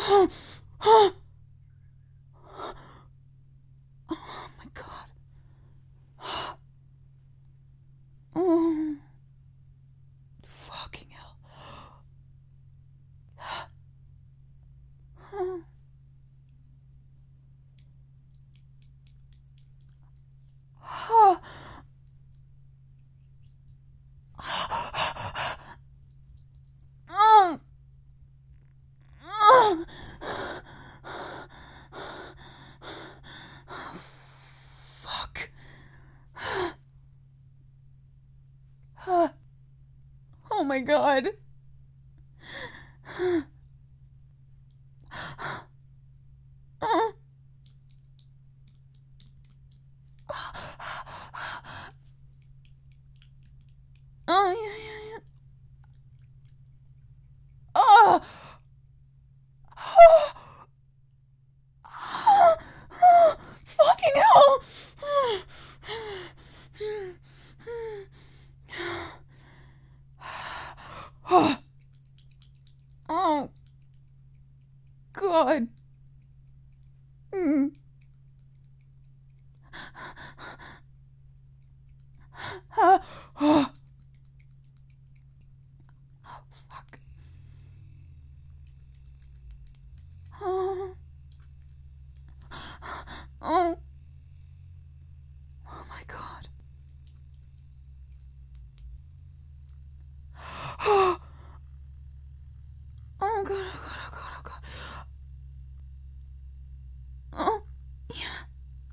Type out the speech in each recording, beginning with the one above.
Oh my god. Oh, fucking hell. Fuck. Oh my god. Oh, yeah, yeah, yeah. Oh! Fucking hell! Oh, God. Oh, fuck. Oh, oh, oh my God. Oh, oh God, oh God, oh God, oh God. Oh, yeah.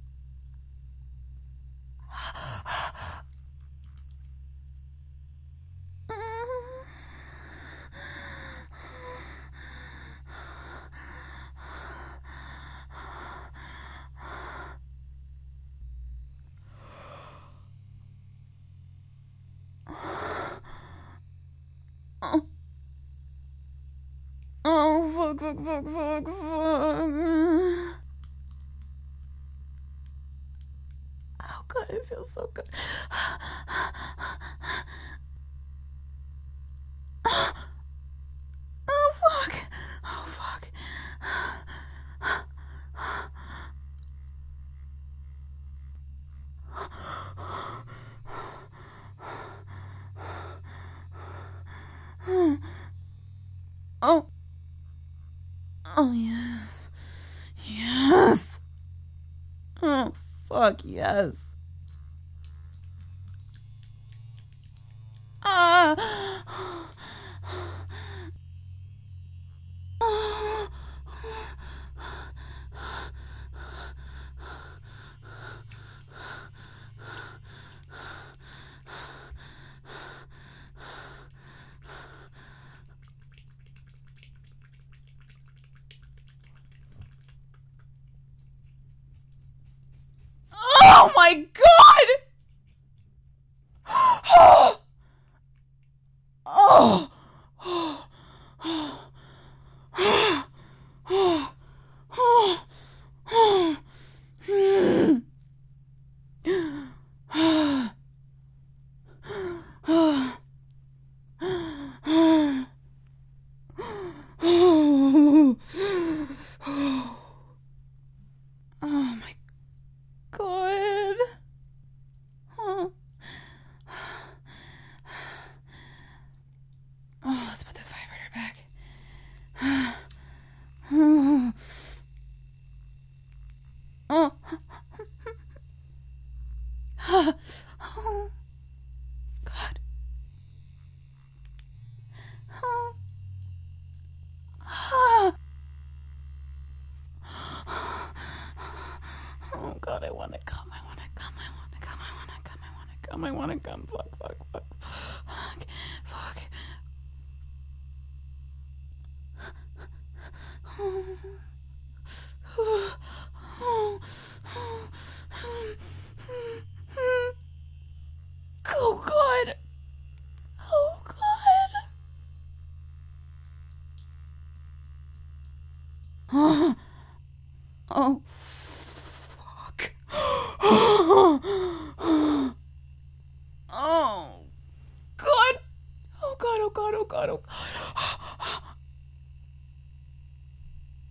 Oh, oh, fuck, fuck, fuck, fuck, fuck. Oh God, it feels so good. Oh fuck. Oh fuck. Oh. Oh yes. Yes. Oh fuck yes. Ah. Oh my god! Oh! Oh my god. Oh, let's put the vibrator back. Oh. Oh. God. Oh. Oh God, I wanna come, I wanna come, I wanna come, I wanna come, I wanna come, I wanna come. Fuck, fuck, fuck, fuck, fuck. Oh God. Oh God. Oh, oh fuck. Oh God. Oh God, oh God, oh God, oh God.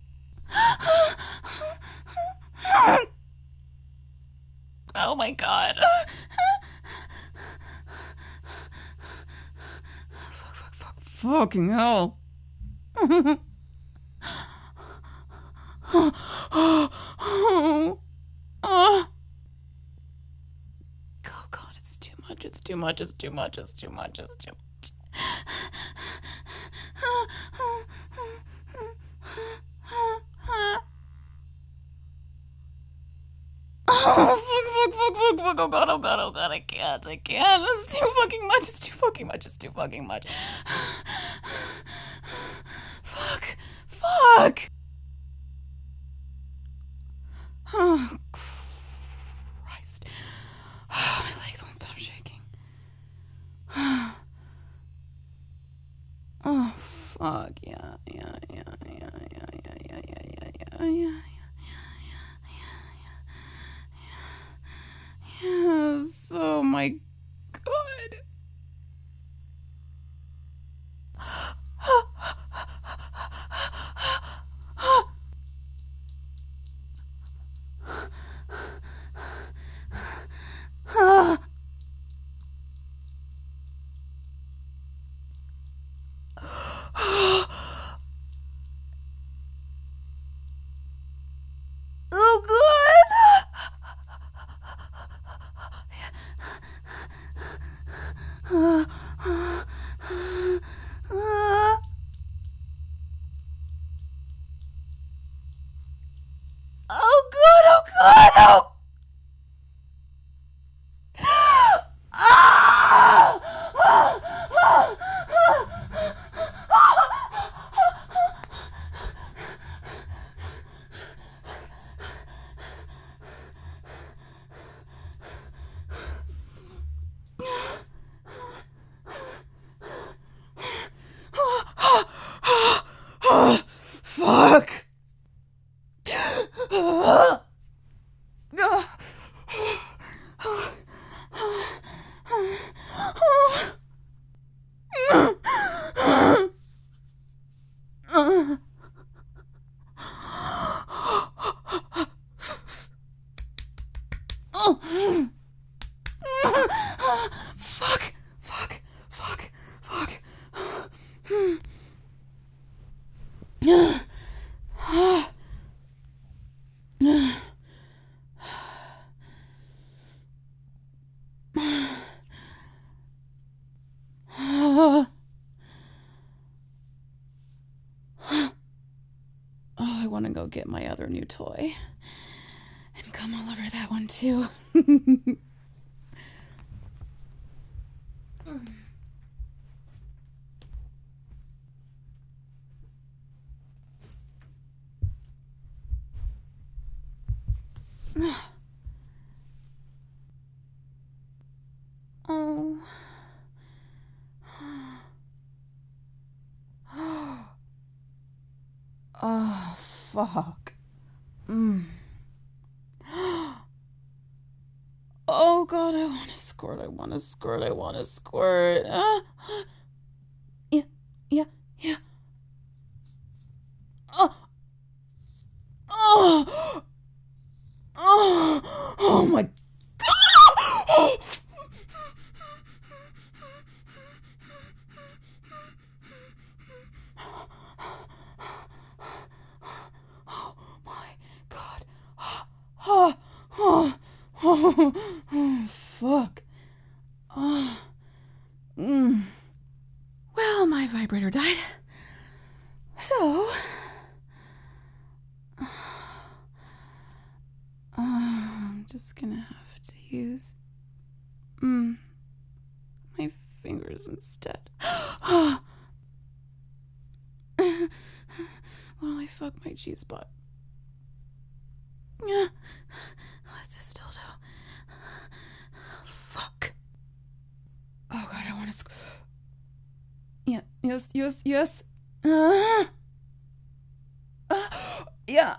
Oh my god. Fuck. Fucking hell. Oh god, it's too much. It's too much. Fuck. Oh god, I can't. It's too fucking much. Fuck. Oh, Christ. My legs won't stop shaking. Oh, fuck. Yeah. Yes. Oh my god. Oh god. Oh god. Oh. Fuck. Fuck. Oh, I want to go get my other new toy and come all over that one too. Oh. Oh, fuck. Oh god, I want to squirt. Yeah. Oh. Oh my god. Oh my god. Oh, fuck. Well, my vibrator died. So, I'm just gonna have to use my fingers instead. While I fuck my G-spot. Let this dildo. Fuck. Oh god, I want to yeah, yes. Yeah.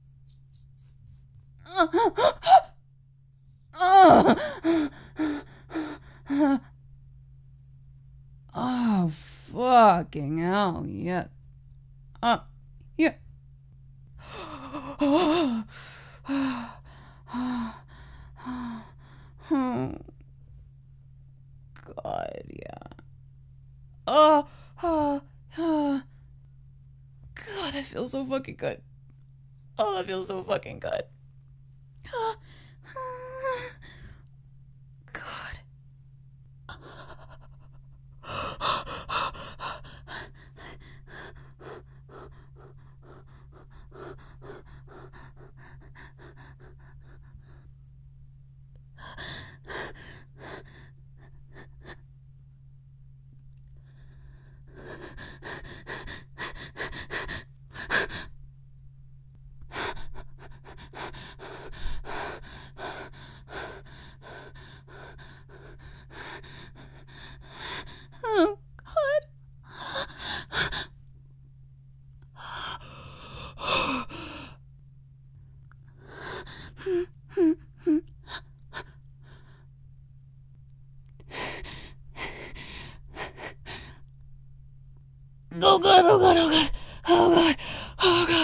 Oh, fucking hell, yeah. Yeah. Oh, God, yeah. Oh, God, that feels so fucking good. Oh, that feels so fucking good. God. Oh, God. Oh, God, oh, God, oh, God. Oh, God. Oh, God.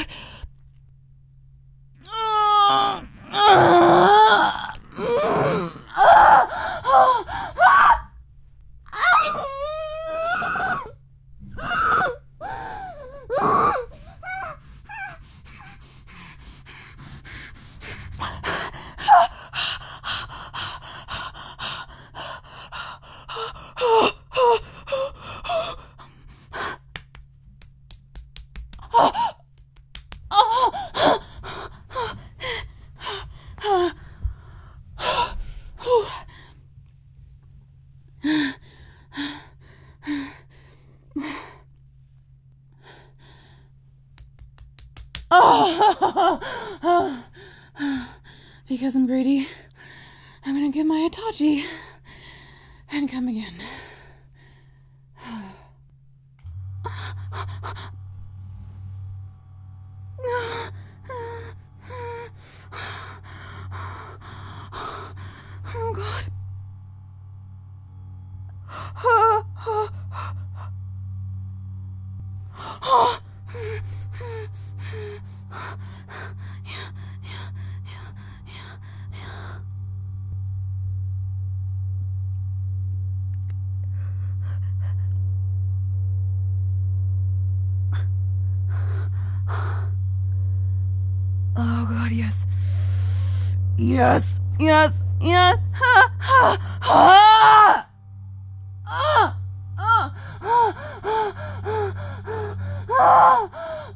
Because I'm greedy, I'm gonna get my Itachi and come again. Oh, God. Oh, God, yes. Yes, yes, yes. Ha, ha, ha. Ah, ah, ah, ah,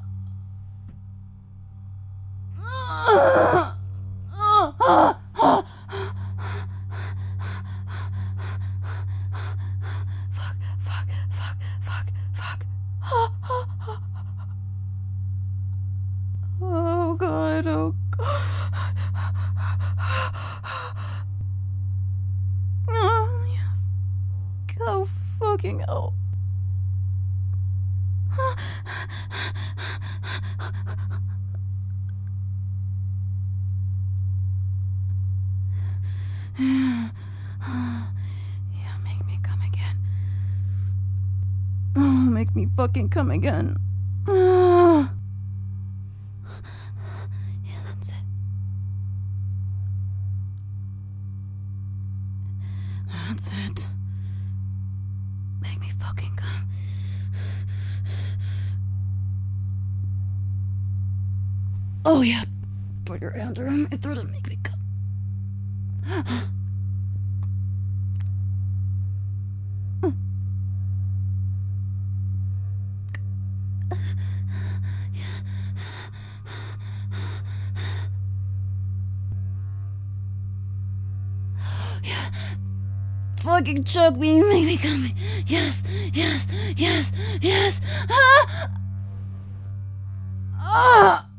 ah. Fuck, fuck, fuck, fuck, fuck. Oh, God, oh, God. Oh, yes. Go fucking hell. Yeah, make me come again. Oh, make me fucking come again. Yeah, that's it. That's it. Make me fucking come. Oh, yeah. Put your hand around my throat and make me come. Yeah. Fucking choke me and make me come. Yes, yes, yes, yes. Ah! Ah!